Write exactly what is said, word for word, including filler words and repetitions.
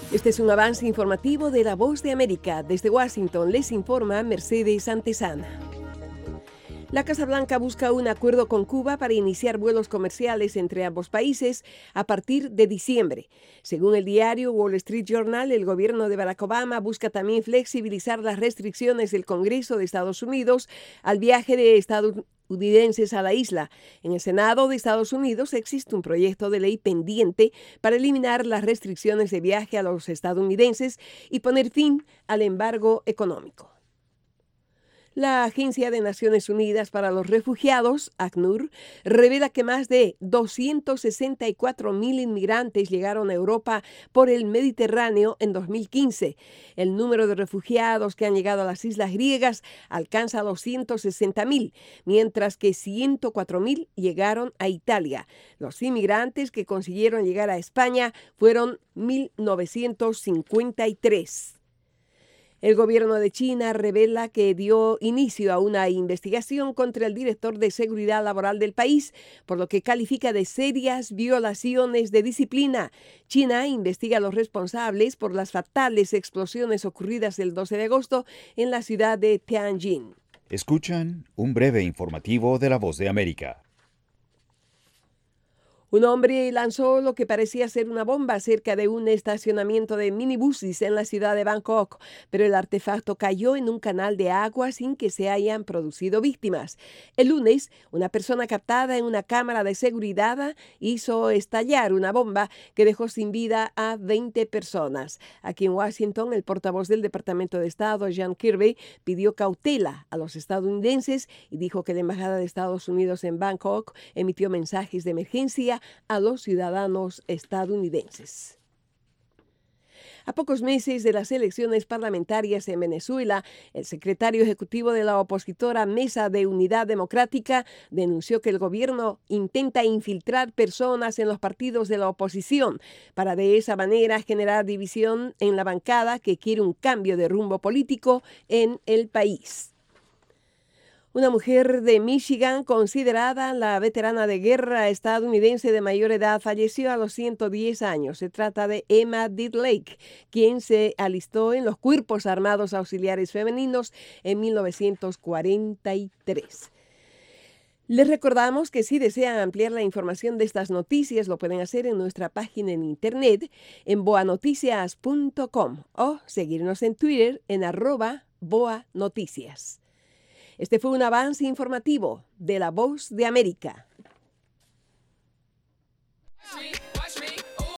Este es un avance informativo de La Voz de América. Desde Washington les informa Mercedes Antesana. La Casa Blanca busca un acuerdo con Cuba para iniciar vuelos comerciales entre ambos países a partir de diciembre. Según el diario Wall Street Journal, el gobierno de Barack Obama busca también flexibilizar las restricciones del Congreso de Estados Unidos al viaje de estadounidenses a la isla. En el Senado de Estados Unidos existe un proyecto de ley pendiente para eliminar las restricciones de viaje a los estadounidenses y poner fin al embargo económico. La Agencia de Naciones Unidas para los Refugiados, ACNUR, revela que más de doscientos sesenta y cuatro mil inmigrantes llegaron a Europa por el Mediterráneo en dos mil quince. El número de refugiados que han llegado a las islas griegas alcanza los ciento sesenta mil, mientras que ciento cuatro mil llegaron a Italia. Los inmigrantes que consiguieron llegar a España fueron mil novecientos cincuenta y tres. El gobierno de China revela que dio inicio a una investigación contra el director de seguridad laboral del país, por lo que califica de serias violaciones de disciplina. China investiga a los responsables por las fatales explosiones ocurridas el doce de agosto en la ciudad de Tianjin. Escuchan un breve informativo de La Voz de América. Un hombre lanzó lo que parecía ser una bomba cerca de un estacionamiento de minibuses en la ciudad de Bangkok, pero el artefacto cayó en un canal de agua sin que se hayan producido víctimas. El lunes, una persona captada en una cámara de seguridad hizo estallar una bomba que dejó sin vida a veinte personas. Aquí en Washington, el portavoz del Departamento de Estado, John Kirby, pidió cautela a los estadounidenses y dijo que la Embajada de Estados Unidos en Bangkok emitió mensajes de emergencia a los ciudadanos estadounidenses. A pocos meses de las elecciones parlamentarias en Venezuela, el secretario ejecutivo de la opositora Mesa de Unidad Democrática denunció que el gobierno intenta infiltrar personas en los partidos de la oposición para de esa manera generar división en la bancada que quiere un cambio de rumbo político en el país. Una mujer de Michigan, considerada la veterana de guerra estadounidense de mayor edad, falleció a los ciento diez años. Se trata de Emma Dillake, quien se alistó en los Cuerpos Armados Auxiliares Femeninos en mil novecientos cuarenta y tres. Les recordamos que si desean ampliar la información de estas noticias, lo pueden hacer en nuestra página en internet en boa noticias punto com o seguirnos en Twitter en arroba boanoticias. Este fue un avance informativo de La Voz de América.